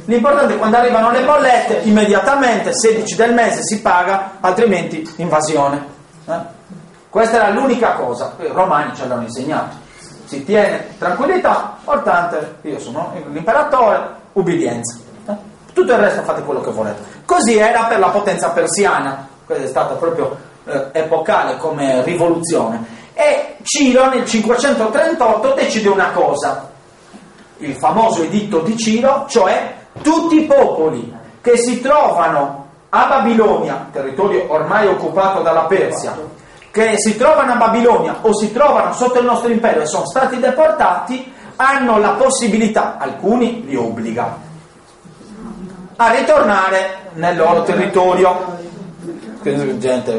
L'importante è quando arrivano le bollette, immediatamente, 16 del mese si paga, altrimenti invasione. Questa era l'unica cosa, i romani ce l'hanno insegnato. Si tiene tranquillità, importante, io sono l'imperatore, ubbidienza. Tutto il resto fate quello che volete. Così era per la potenza persiana, questa è stata proprio epocale come rivoluzione. E Ciro nel 538 decide una cosa, il famoso editto di Ciro, cioè tutti i popoli che si trovano a Babilonia, territorio ormai occupato dalla Persia, che si trovano a Babilonia o si trovano sotto il nostro impero e sono stati deportati, hanno la possibilità, alcuni li obbliga, a ritornare nel loro territorio. Gente,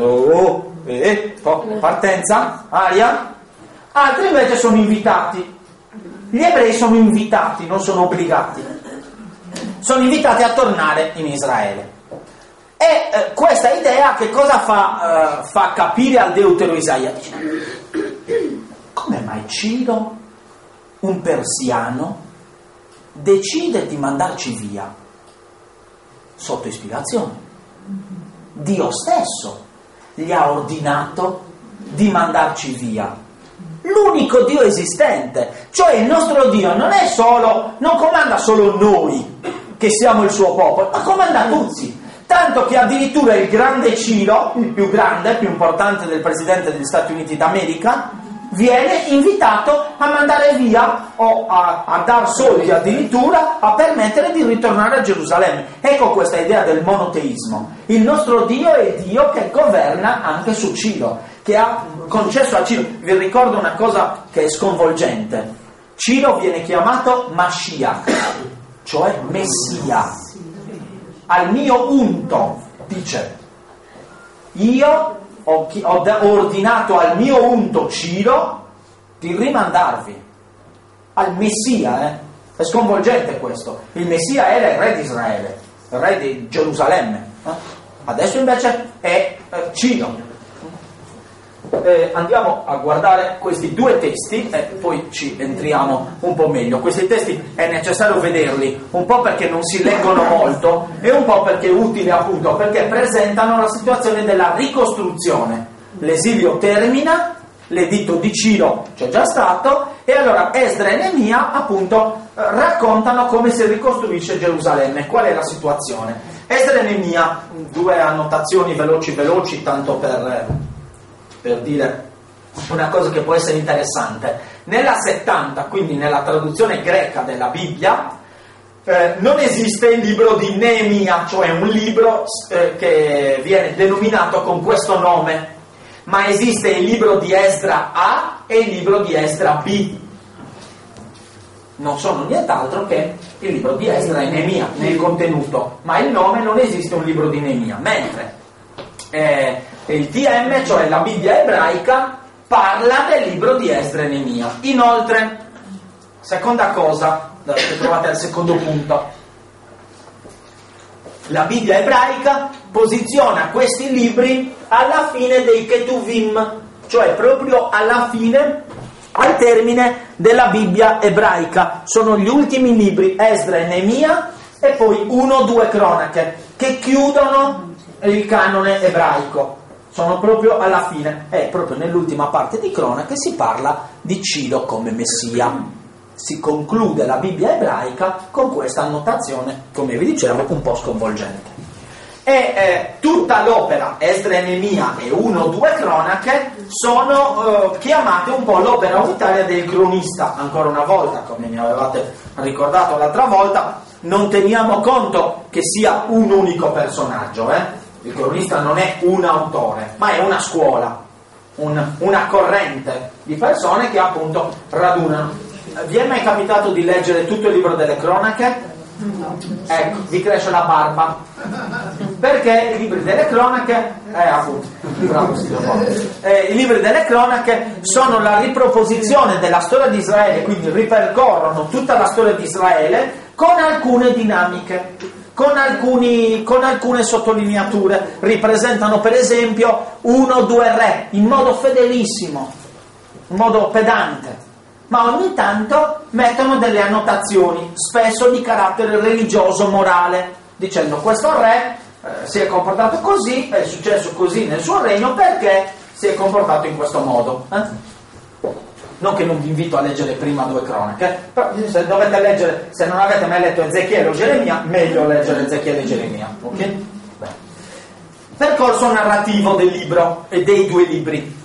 partenza, aria. Altri invece sono invitati. Gli ebrei sono invitati, non sono obbligati. Sono invitati a tornare in Israele. E questa idea che cosa fa capire al deutero Isaia? Dice, come mai Ciro, un persiano, decide di mandarci via? Sotto ispirazione. Dio stesso gli ha ordinato di mandarci via. L'unico Dio esistente, cioè il nostro Dio non comanda solo noi che siamo il suo popolo, ma comanda tutti. Tanto che addirittura il grande Ciro, il più grande, più importante del presidente degli Stati Uniti d'America, viene invitato a mandare via o a dar soldi addirittura a permettere di ritornare a Gerusalemme. Ecco questa idea del monoteismo. Il nostro Dio è Dio che governa anche su Ciro, che ha concesso a Ciro. Vi ricordo una cosa che è sconvolgente. Ciro viene chiamato Mashiach, cioè Messia. Al mio unto, dice, io ho ordinato al mio unto Ciro di rimandarvi. Al Messia, È sconvolgente questo. Il Messia era il re di Israele, il re di Gerusalemme. Adesso invece è Ciro. Andiamo a guardare questi due testi e poi ci entriamo un po' meglio. Questi testi è necessario vederli un po' perché non si leggono molto e un po' perché è utile appunto perché presentano la situazione della ricostruzione. L'esilio termina, l'editto di Ciro c'è già stato e allora Esdra e Neemia appunto raccontano come si ricostruisce Gerusalemme, qual è la situazione. Esdra e Neemia, due annotazioni veloci tanto per dire una cosa che può essere interessante. Nella 70, quindi nella traduzione greca della Bibbia, non esiste il libro di Neemia, cioè un libro che viene denominato con questo nome, ma esiste il libro di Esdra A e il libro di Esdra B. Non sono nient'altro che il libro di Esdra e Neemia nel contenuto, ma il nome non esiste un libro di Neemia, mentre il TM, cioè la Bibbia ebraica, parla del libro di Esdra e Neemia. Inoltre, seconda cosa che trovate al secondo punto, la Bibbia ebraica posiziona questi libri alla fine dei Ketuvim, cioè proprio alla fine, al termine della Bibbia ebraica. Sono gli ultimi libri, Esdra e Neemia, e poi 1-2 cronache, che chiudono il canone ebraico. Sono proprio alla fine, e proprio nell'ultima parte di cronache si parla di Ciro come Messia. Si conclude la Bibbia ebraica con questa annotazione, come vi dicevo, un po' sconvolgente. E tutta l'opera Esdra e Neemia e 1-2 cronache sono chiamate un po' l'opera unitaria del cronista. Ancora una volta, come mi avevate ricordato l'altra volta, non teniamo conto che sia un unico personaggio, Il cronista non è un autore, ma è una scuola, una corrente di persone che appunto radunano. Vi è mai capitato di leggere tutto il libro delle cronache? Ecco, vi cresce la barba. Perché i libri delle cronache, appunto, bravo, i libri delle cronache sono la riproposizione della storia di Israele, quindi ripercorrono tutta la storia di Israele con alcune dinamiche, con alcune sottolineature. Ripresentano per esempio 1-2 re in modo fedelissimo, in modo pedante. ma ogni tanto mettono delle annotazioni, spesso di carattere religioso, morale, dicendo questo re si è comportato così, è successo così nel suo regno perché si è comportato in questo modo. Non che non vi invito a leggere prima 2 cronache, però se dovete leggere, se non avete mai letto Ezechiele o Geremia, meglio leggere Ezechiele e Geremia, ok? Beh. Percorso narrativo del libro e dei 2 libri.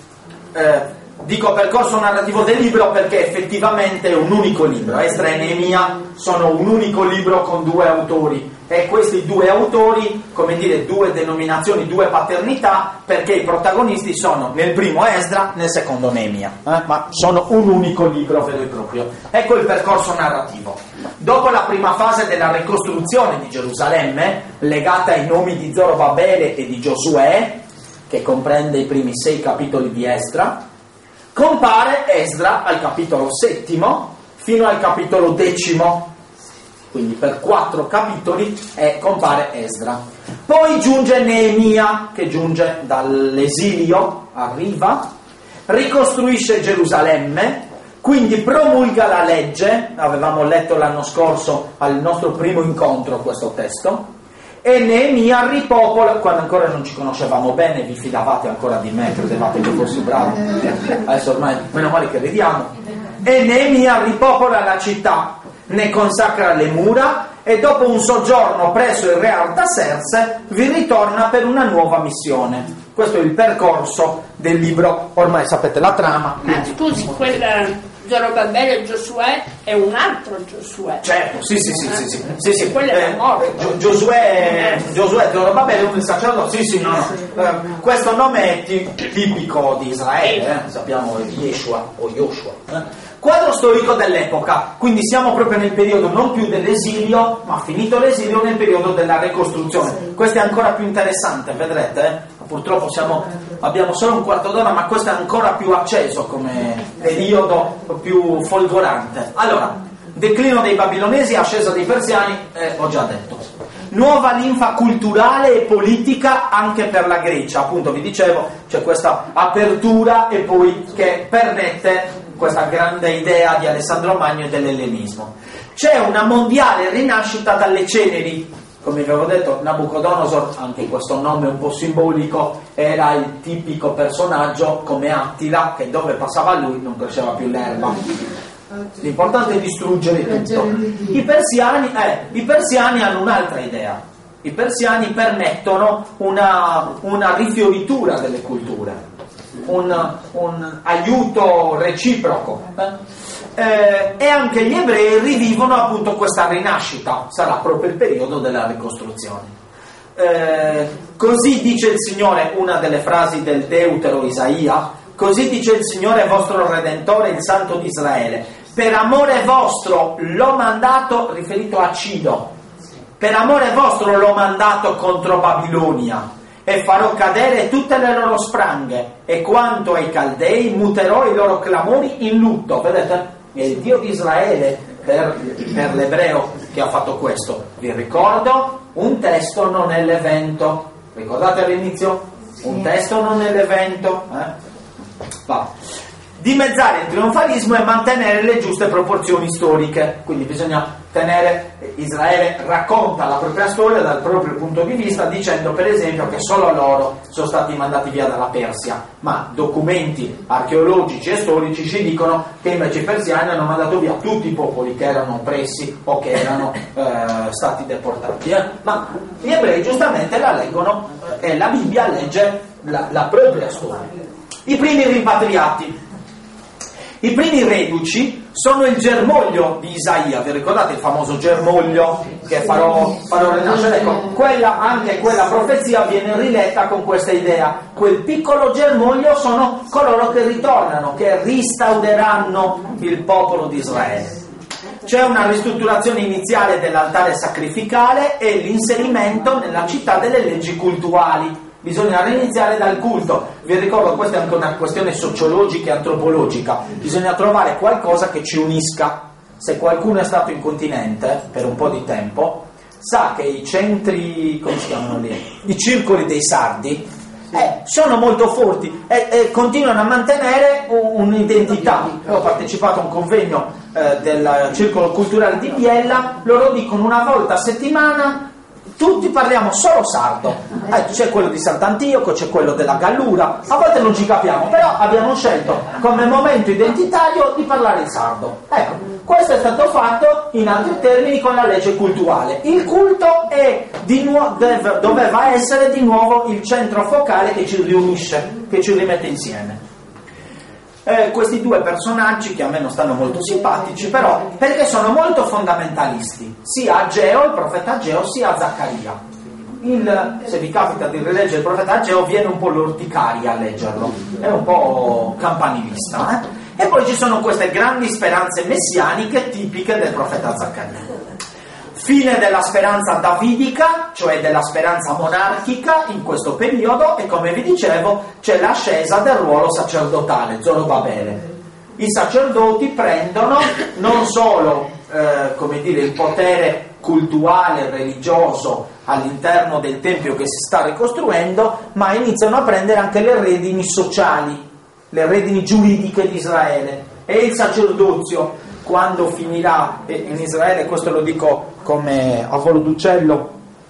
Dico percorso narrativo del libro perché effettivamente è un unico libro. Esdra e Neemia sono un unico libro con 2 autori, e questi 2 autori, come dire, 2 denominazioni, 2 paternità, perché i protagonisti sono nel primo Esdra, nel secondo Neemia, ma sono un unico libro vero e proprio. Ecco il percorso narrativo. Dopo la prima fase della ricostruzione di Gerusalemme, legata ai nomi di Zorobabele e di Giosuè, che comprende i primi 6 capitoli di Esdra, compare Esdra al capitolo 7 fino al capitolo 10, quindi per 4 capitoli compare Esdra. Poi giunge Neemia, che giunge dall'esilio, arriva, ricostruisce Gerusalemme, quindi promulga la legge. Avevamo letto l'anno scorso al nostro primo incontro questo testo. E Neemia ripopola, quando ancora non ci conoscevamo bene, vi fidavate ancora di me, credevate che fossi bravo, adesso ormai meno male che vediamo. E Neemia ripopola la città, ne consacra le mura, e dopo un soggiorno presso il re Artaserse vi ritorna per una nuova missione. Questo è il percorso del libro, ormai sapete la trama. Ma scusi, quel Zorobabele e Giosuè è un altro Giosuè. Certo, sì. Quello è morto. Giosuè Zorobabele è un sacerdote, sì, no. Questo nome è tipico di Israele, sappiamo Yeshua o Joshua. Quadro storico dell'epoca, quindi siamo proprio nel periodo non più dell'esilio, ma finito l'esilio, nel periodo della ricostruzione. Questo è ancora più interessante, vedrete? Purtroppo abbiamo solo un quarto d'ora, ma questo è ancora più acceso come periodo, più folgorante. Allora, declino dei babilonesi, ascesa dei persiani, ho già detto. Nuova linfa culturale e politica anche per la Grecia, appunto vi dicevo, c'è questa apertura e poi che permette questa grande idea di Alessandro Magno e dell'ellenismo. C'è una mondiale rinascita dalle ceneri. Come vi avevo detto, Nabucodonosor, anche questo nome un po' simbolico, era il tipico personaggio come Attila, che dove passava lui non cresceva più l'erba. L'importante è distruggere tutto. I persiani hanno un'altra idea. I persiani permettono una rifioritura delle culture, un aiuto reciproco. E anche gli ebrei rivivono appunto questa rinascita, sarà proprio il periodo della ricostruzione. Così dice il Signore, una delle frasi del Deutero Isaia, così dice il Signore vostro Redentore, il Santo di Israele, per amore vostro l'ho mandato, riferito a Ciro, per amore vostro l'ho mandato contro Babilonia, e farò cadere tutte le loro spranghe, e quanto ai Caldei muterò i loro clamori in lutto. Vedete? È il Dio di Israele per l'ebreo che ha fatto questo. Vi ricordo, un testo non è l'evento. Ricordate all'inizio? Un testo non è l'evento. Va. Dimezzare il trionfalismo e mantenere le giuste proporzioni storiche, quindi bisogna tenere, Israele racconta la propria storia dal proprio punto di vista, dicendo per esempio che solo loro sono stati mandati via dalla Persia, ma documenti archeologici e storici ci dicono che invece i persiani hanno mandato via tutti i popoli che erano oppressi o che erano stati deportati, ma gli ebrei giustamente la leggono e la Bibbia legge la propria storia. I primi rimpatriati. I primi reduci sono il germoglio di Isaia, vi ricordate il famoso germoglio che farò rinascere? Ecco, anche quella profezia viene riletta con questa idea. Quel piccolo germoglio sono coloro che ritornano, che ristaureranno il popolo di Israele. C'è una ristrutturazione iniziale dell'altare sacrificale e l'inserimento nella città delle leggi cultuali. Bisogna riniziare dal culto. Vi ricordo, questa è anche una questione sociologica e antropologica. Bisogna trovare qualcosa che ci unisca. Se qualcuno è stato in continente per un po' di tempo, sa che i centri, come si chiamano lì? I circoli dei sardi sono molto forti e continuano a mantenere un'identità. Io ho partecipato a un convegno del Circolo Culturale di Biella, loro dicono una volta a settimana tutti parliamo solo sardo, c'è quello di Sant'Antioco, c'è quello della Gallura, a volte non ci capiamo, però abbiamo scelto come momento identitario di parlare il sardo. Ecco, questo è stato fatto in altri termini con la legge cultuale. Il culto è doveva essere di nuovo il centro focale che ci riunisce, che ci rimette insieme. Questi due personaggi che a me non stanno molto simpatici, però perché sono molto fondamentalisti, sia Ageo, il profeta Ageo, sia Zaccaria. Se vi capita di rileggere il profeta Ageo viene un po' l'orticaria a leggerlo, è un po' campanilista. E poi ci sono queste grandi speranze messianiche tipiche del profeta Zaccaria. Fine della speranza davidica, cioè della speranza monarchica in questo periodo, e come vi dicevo c'è l'ascesa del ruolo sacerdotale, Zorobabele. I sacerdoti prendono non solo il potere cultuale, religioso all'interno del tempio che si sta ricostruendo, ma iniziano a prendere anche le redini sociali, le redini giuridiche di Israele. E il sacerdozio, quando finirà in Israele, questo lo dico come a volo d'uccello,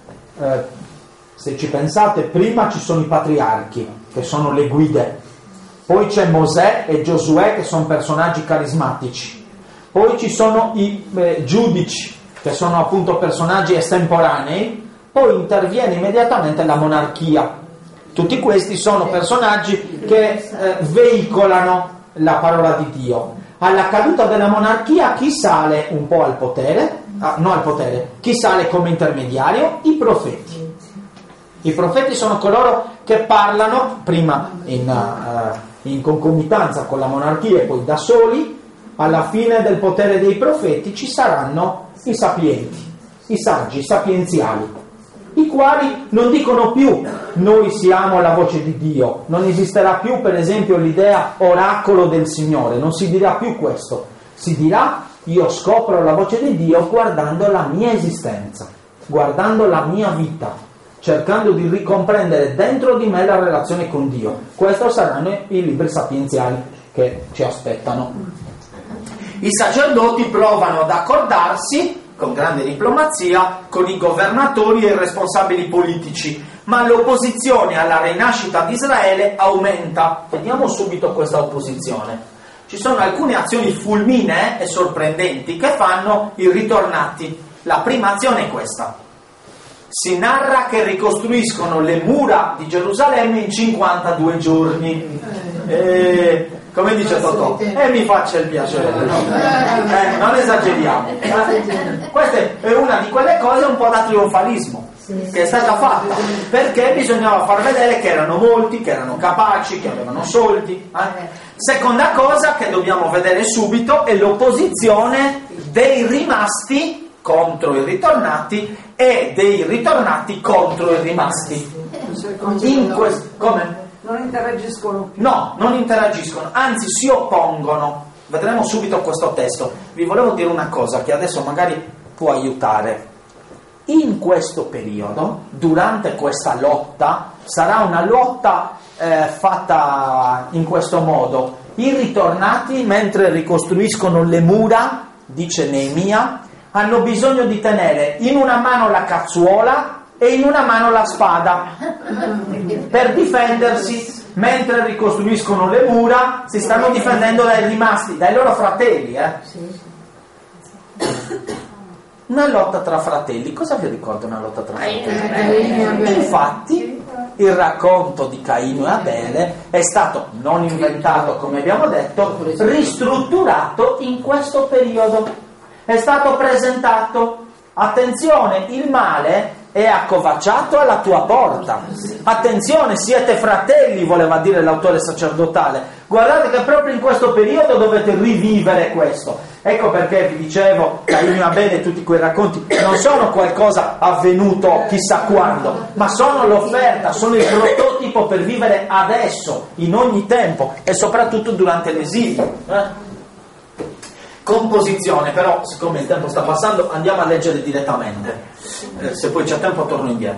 se ci pensate, prima ci sono i patriarchi che sono le guide, poi c'è Mosè e Giosuè che sono personaggi carismatici, poi ci sono i giudici che sono appunto personaggi estemporanei, poi interviene immediatamente la monarchia. Tutti questi sono personaggi che veicolano la parola di Dio. Alla caduta della monarchia chi sale un po' al potere? Chi sale come intermediario? I profeti. I profeti sono coloro che parlano prima in concomitanza con la monarchia e poi da soli. Alla fine del potere dei profeti ci saranno i sapienti, i saggi, i sapienziali, i quali non dicono più noi siamo la voce di Dio, non esisterà più per esempio l'idea oracolo del Signore, non si dirà più questo, si dirà io scopro la voce di Dio guardando la mia esistenza, guardando la mia vita, cercando di ricomprendere dentro di me la relazione con Dio. Questi saranno i libri sapienziali che ci aspettano. I sacerdoti provano ad accordarsi con grande diplomazia con i governatori e i responsabili politici, ma l'opposizione alla rinascita di Israele aumenta. Vediamo subito questa opposizione. Ci sono alcune azioni fulminee e sorprendenti che fanno i ritornati. La prima azione è questa: si narra che ricostruiscono le mura di Gerusalemme in 52 giorni. Come dice Totò, mi faccia il piacere, non esageriamo. Questa è una di quelle cose un po' da trionfalismo che è stata fatta, perché bisognava far vedere che erano molti, che erano capaci, che avevano soldi. Seconda cosa che dobbiamo vedere subito è l'opposizione dei rimasti contro i ritornati e dei ritornati contro i rimasti. Come? Non interagiscono più. No, non interagiscono, anzi si oppongono. Vedremo subito questo testo. Vi volevo dire una cosa che adesso magari può aiutare. In questo periodo, durante questa lotta, sarà una lotta fatta in questo modo. I ritornati, mentre ricostruiscono le mura, dice Neemia, hanno bisogno di tenere in una mano la cazzuola e in una mano la spada per difendersi. Mentre ricostruiscono le mura si stanno difendendo dai rimasti, dai loro fratelli. Una lotta tra fratelli, cosa vi ricorda una lotta tra fratelli? Infatti il racconto di Caino e Abele è stato non inventato, come abbiamo detto, ristrutturato in questo periodo, è stato presentato. Attenzione, il male è accovacciato alla tua porta. Attenzione, siete fratelli, voleva dire l'autore sacerdotale. Guardate che proprio in questo periodo dovete rivivere questo. Ecco perché vi dicevo, Caino e Abele e tutti quei racconti non sono qualcosa avvenuto chissà quando, ma sono l'offerta, sono il prototipo per vivere adesso, in ogni tempo e soprattutto durante l'esilio. Composizione, però siccome il tempo sta passando andiamo a leggere direttamente, se poi c'è tempo torno indietro.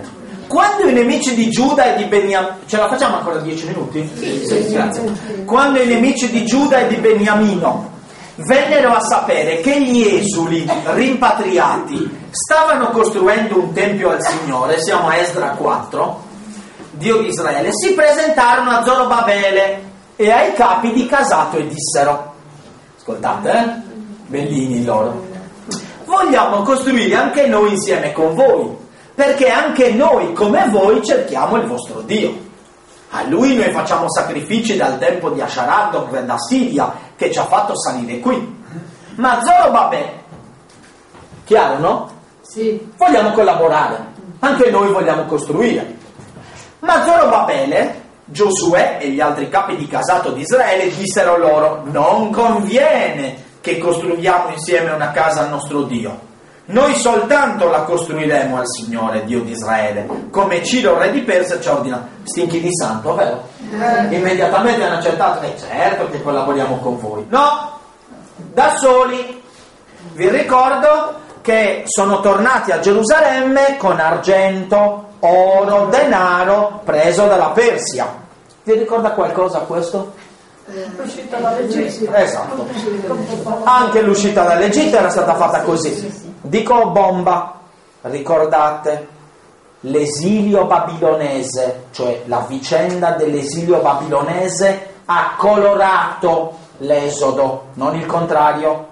Quando i nemici di Giuda e di Beniamino, ce la facciamo ancora 10 minuti? Sì, grazie. Quando i nemici di Giuda e di Beniamino vennero a sapere che gli esuli rimpatriati stavano costruendo un tempio al Signore, siamo a Esdra 4, Dio di Israele, si presentarono a Zorobabele e ai capi di casato e dissero, ascoltate, bellini loro, vogliamo costruire anche noi insieme con voi, perché anche noi come voi cerchiamo il vostro Dio. A lui noi facciamo sacrifici dal tempo di Asharadok, re da Siria, che ci ha fatto salire qui. Ma Zorobabele, chiaro no? Sì. Vogliamo collaborare, anche noi vogliamo costruire. Ma Zorobabele, Giosuè e gli altri capi di casato di Israele dissero loro, non conviene che costruiamo insieme una casa al nostro Dio. Noi soltanto la costruiremo al Signore, Dio di Israele, come Ciro, re di Persia, ci ha ordinato. Stinchi di santo, vero? Immediatamente hanno accettato, certo che collaboriamo con voi. No, da soli. Vi ricordo che sono tornati a Gerusalemme con argento, oro, denaro preso dalla Persia. Vi ricorda qualcosa questo? L'uscita dall'Egitto. Esatto. Anche l'uscita dall'Egitto era stata fatta così. Dico bomba, ricordate l'esilio babilonese, cioè la vicenda dell'esilio babilonese ha colorato l'Esodo, non il contrario.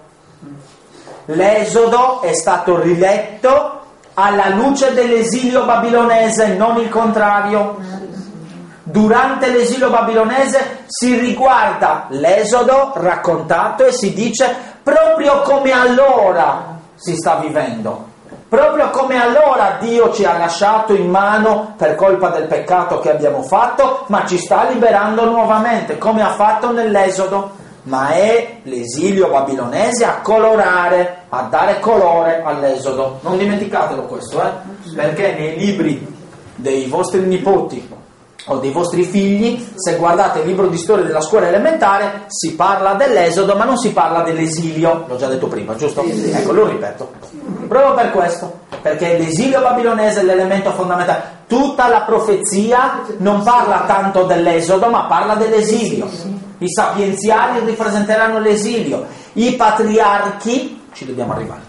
L'Esodo è stato riletto alla luce dell'esilio babilonese, non il contrario. Durante l'esilio babilonese si riguarda l'Esodo raccontato e si dice proprio come allora si sta vivendo, proprio come allora Dio ci ha lasciato in mano per colpa del peccato che abbiamo fatto, ma ci sta liberando nuovamente, come ha fatto nell'Esodo. Ma è l'esilio babilonese a colorare, a dare colore all'Esodo. Non dimenticatelo questo, perché nei libri dei vostri nipoti o dei vostri figli, se guardate il libro di storia della scuola elementare, si parla dell'Esodo ma non si parla dell'esilio, l'ho già detto prima, giusto? Ecco, lo ripeto, proprio per questo, perché l'esilio babilonese è l'elemento fondamentale. Tutta la profezia non parla tanto dell'Esodo ma parla dell'esilio. I sapienziali rappresenteranno l'esilio, i patriarchi, ci dobbiamo arrivare.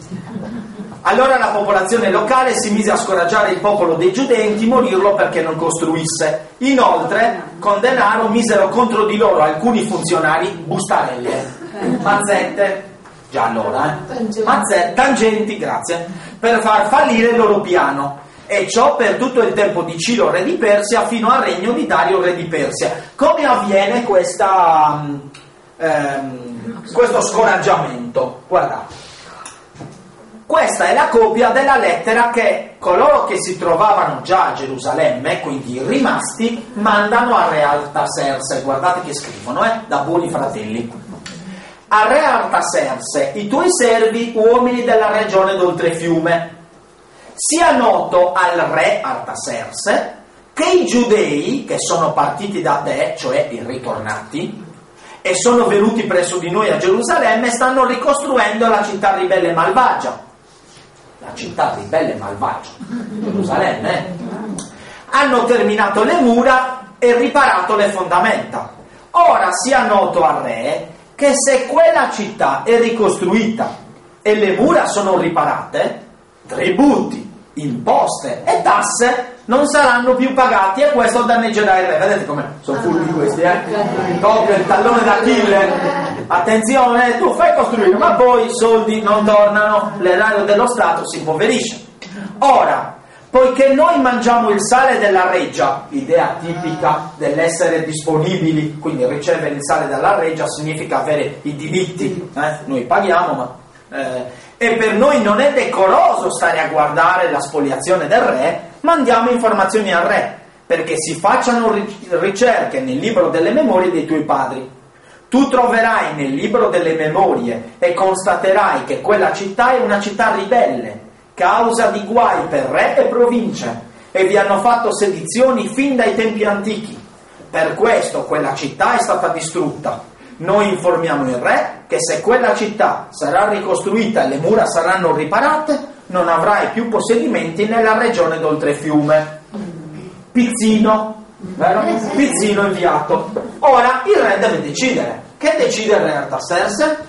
Allora la popolazione locale si mise a scoraggiare il popolo dei giudei e intimorirlo perché non costruisse. Inoltre, con denaro misero contro di loro alcuni funzionari bustarelle, mazzette, già allora, mazzette, tangenti, grazie, per far fallire il loro piano. E ciò per tutto il tempo di Ciro, re di Persia, fino al regno di Dario, re di Persia. Come avviene questo scoraggiamento? Guardate. Questa è la copia della lettera che coloro che si trovavano già a Gerusalemme, quindi i rimasti, mandano a re Artaserse. Guardate che scrivono, da buoni fratelli. A re Artaserse, i tuoi servi, uomini della regione d'oltrefiume, sia noto al re Artaserse che i giudei che sono partiti da te, cioè i ritornati, e sono venuti presso di noi a Gerusalemme, stanno ricostruendo la città ribelle e malvagia. La città ribelle e malvagia, Gerusalemme, hanno terminato le mura e riparato le fondamenta. Ora sia noto al re che se quella città è ricostruita e le mura sono riparate, tributi, imposte e tasse non saranno più pagati e questo danneggerà il re. Vedete come sono furbi questi, Tocca il tallone d'Achille. Attenzione, tu fai costruire, ma poi i soldi non tornano, l'erario dello Stato si impoverisce. Ora, poiché noi mangiamo il sale della reggia, idea tipica dell'essere disponibili, quindi ricevere il sale dalla reggia significa avere i diritti, noi paghiamo, ma e per noi non è decoroso stare a guardare la spoliazione del re, mandiamo informazioni al re, perché si facciano ricerche nel libro delle memorie dei tuoi padri. Tu troverai nel libro delle memorie e constaterai che quella città è una città ribelle, causa di guai per re e province, e vi hanno fatto sedizioni fin dai tempi antichi. Per questo quella città è stata distrutta. Noi informiamo il re che se quella città sarà ricostruita e le mura saranno riparate, non avrai più possedimenti nella regione d'oltrefiume. Pizzino, vero? Pizzino inviato. Ora il re deve decidere. Che decide il re Artaserse?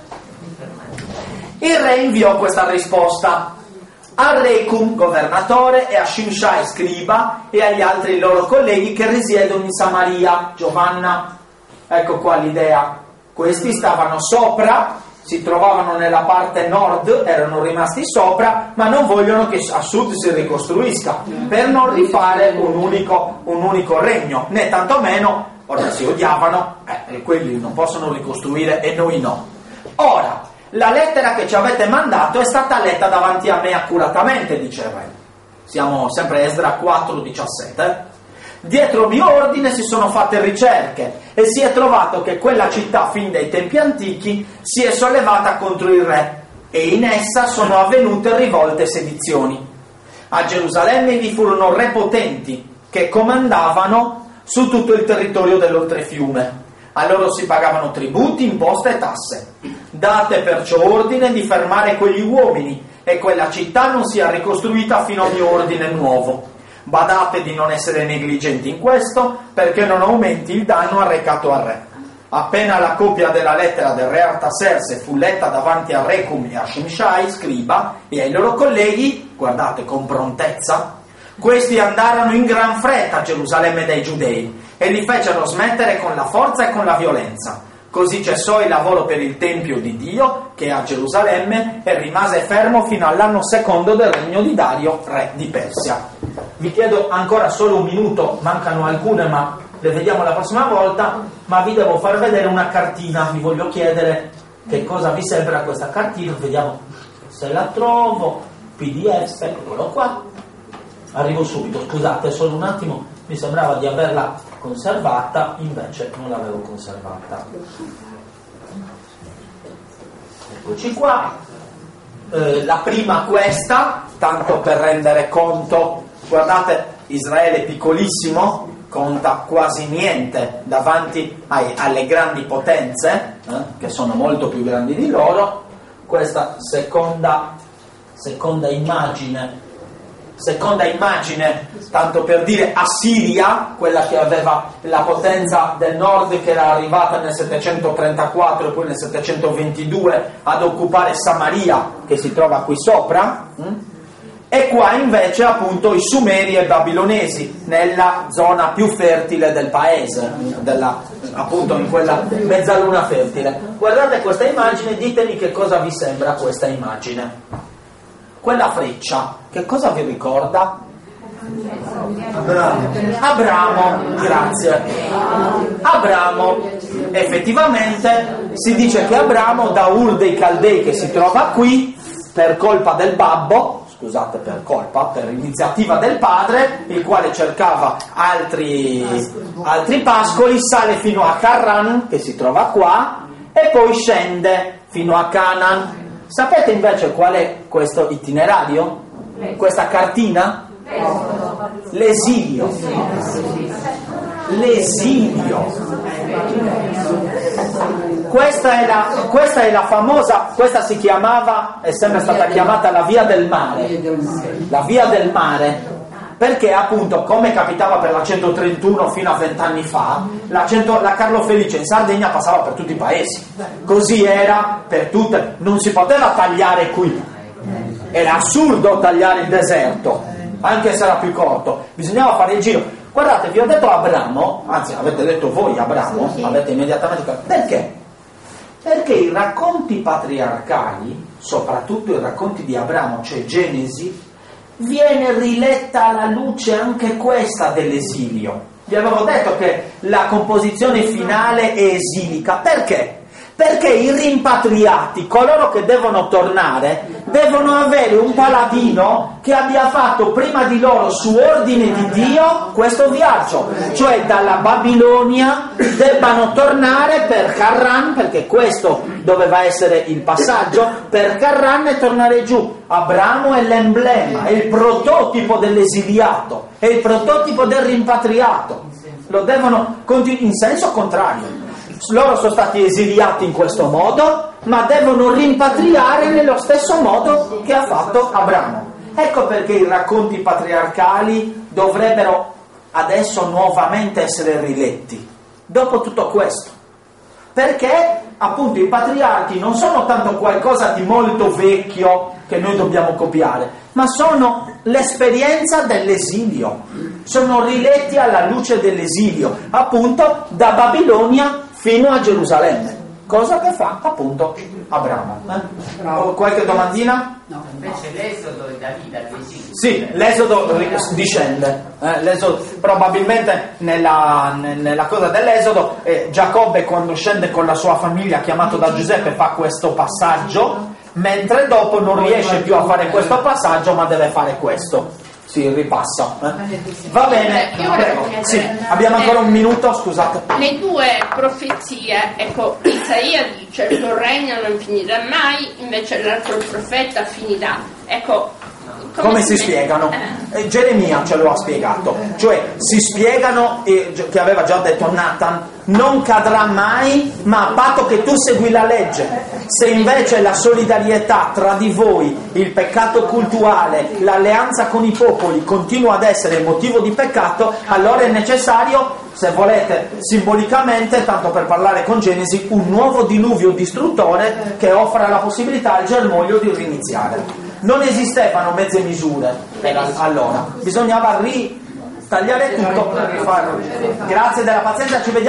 Il re inviò questa risposta a Recum, governatore, e a Shimshai, scriba, e agli altri loro colleghi che risiedono in Samaria. Giovanna, ecco qua l'idea. Questi stavano sopra, si trovavano nella parte nord, erano rimasti sopra, ma non vogliono che a sud si ricostruisca, per non rifare un unico regno, né tantomeno, ora si odiavano, quelli non possono ricostruire e noi no. Ora, la lettera che ci avete mandato è stata letta davanti a me accuratamente, dice il re. Siamo sempre Esdra 4:17. Dietro mio ordine si sono fatte ricerche e si è trovato che quella città fin dai tempi antichi si è sollevata contro il re e in essa sono avvenute rivolte e sedizioni. A Gerusalemme vi furono re potenti che comandavano su tutto il territorio dell'oltrefiume. A loro si pagavano tributi, imposte e tasse. Date perciò ordine di fermare quegli uomini e quella città non sia ricostruita fino a mio ordine nuovo. Badate di non essere negligenti in questo, perché non aumenti il danno arrecato al re. Appena la copia della lettera del re Artaserse fu letta davanti a Recum e a Shimshai, scriba, e ai loro colleghi, guardate con prontezza, questi andarono in gran fretta a Gerusalemme dai Giudei e li fecero smettere con la forza e con la violenza. Così cessò il lavoro per il Tempio di Dio, che è a Gerusalemme, e rimase fermo fino all'anno secondo del regno di Dario, re di Persia. Vi chiedo ancora solo un minuto, mancano alcune ma le vediamo la prossima volta, ma vi devo far vedere una cartina, vi voglio chiedere che cosa vi sembra questa cartina, vediamo se la trovo, PDF, eccolo qua, arrivo subito, scusate solo un attimo, mi sembrava di averla conservata, invece non l'avevo conservata. Eccoci qua, la prima questa, tanto per rendere conto, guardate, Israele è piccolissimo, conta quasi niente davanti alle grandi potenze, che sono molto più grandi di loro. Questa seconda immagine, tanto per dire Assiria, quella che aveva la potenza del nord, che era arrivata nel 734 e poi nel 722 ad occupare Samaria, che si trova qui sopra, e qua invece appunto i Sumeri e i Babilonesi, nella zona più fertile del paese, appunto in quella mezzaluna fertile. Guardate questa immagine, ditemi che cosa vi sembra questa immagine. Quella freccia, che cosa vi ricorda? Abramo, grazie. Abramo, effettivamente si dice che Abramo, da Ur dei Caldei, che si trova qui, per colpa del babbo, scusate, per iniziativa del padre, il quale cercava altri pascoli, sale fino a Carran, che si trova qua, e poi scende fino a Canaan. Sapete invece qual è questo itinerario? Questa cartina? L'esilio. Questa è la famosa, questa si chiamava, è sempre stata chiamata la via del mare. La via del mare, perché appunto, come capitava per la 131 fino a 20 anni fa, la Carlo Felice in Sardegna passava per tutti i paesi. Così era per tutte, non si poteva tagliare qui. Era assurdo tagliare il deserto, anche se era più corto. Bisognava fare il giro. Guardate, vi ho detto Abramo, anzi avete detto voi Abramo, avete immediatamente capito. Perché? Perché i racconti patriarcali, soprattutto i racconti di Abramo, cioè Genesi, viene riletta alla luce anche questa dell'esilio. Vi avevo detto che la composizione finale è esilica. Perché? Perché i rimpatriati, coloro che devono tornare, devono avere un paladino che abbia fatto prima di loro, su ordine di Dio, questo viaggio. Cioè dalla Babilonia debbano tornare per Carran, perché questo doveva essere il passaggio, per Carran e tornare giù. Abramo è l'emblema, è il prototipo dell'esiliato, è il prototipo del rimpatriato. Lo devono in senso contrario. Loro sono stati esiliati in questo modo, ma devono rimpatriare nello stesso modo che ha fatto Abramo. Ecco perché i racconti patriarcali dovrebbero adesso nuovamente essere riletti, dopo tutto questo. Perché appunto i patriarchi non sono tanto qualcosa di molto vecchio che noi dobbiamo copiare, ma sono l'esperienza dell'esilio, sono riletti alla luce dell'esilio, appunto da Babilonia fino a Gerusalemme. Cosa che fa appunto Abramo. Qualche domandina? No. Invece l'esodo è Davide all'esilio. Sì, l'esodo discende. L'esodo, probabilmente nella cosa dell'esodo Giacobbe, quando scende con la sua famiglia chiamato da Giuseppe, fa questo passaggio, mentre dopo non riesce più a fare questo passaggio, ma deve fare questo. Si ripassa. Va bene, prego. Sì, abbiamo ancora un minuto, scusate. Le due profezie, ecco, Isaia dice il tuo regno non finirà mai, invece l'altro profeta finirà. Ecco, come si spiegano? Geremia ce lo ha spiegato, cioè si spiegano, che aveva già detto Nathan, non cadrà mai, ma a patto che tu segui la legge. Se invece la solidarietà tra di voi, il peccato cultuale, l'alleanza con i popoli continua ad essere motivo di peccato, allora è necessario, se volete simbolicamente, tanto per parlare con Genesi, un nuovo diluvio distruttore che offra la possibilità al germoglio di riniziare. Non esistevano mezze misure allora, bisognava ritagliare tutto per farlo. Grazie della pazienza, ci vediamo.